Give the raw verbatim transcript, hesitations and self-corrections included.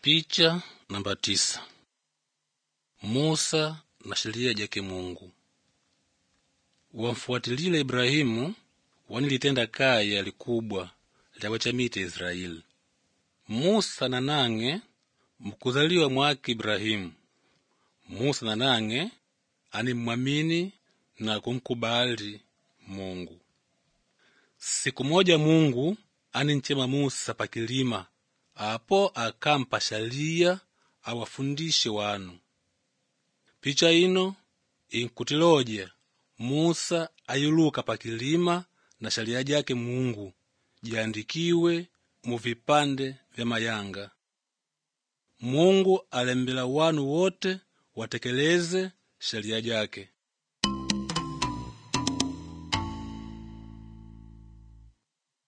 Picha namba tisa. Musa na sheria jake Mungu. Wamfuatilile Ibrahimu wanilitenda kaya likubwa lyawachamite Israeli. Musa na nange mkuzaliwa mwake Ibrahimu. Musa na nange animwamini na kumkubali Mungu. Siku moja Mungu aninchema Musa pakilima, apo akampa sharia awafundishe wanu. Picha ino inkutiloja Musa ayuluka pakilima na sharia jake Mungu jiandikiwe mu vipande vya mayanga. Mungu alembela wanu wote watekeleze sharia jake.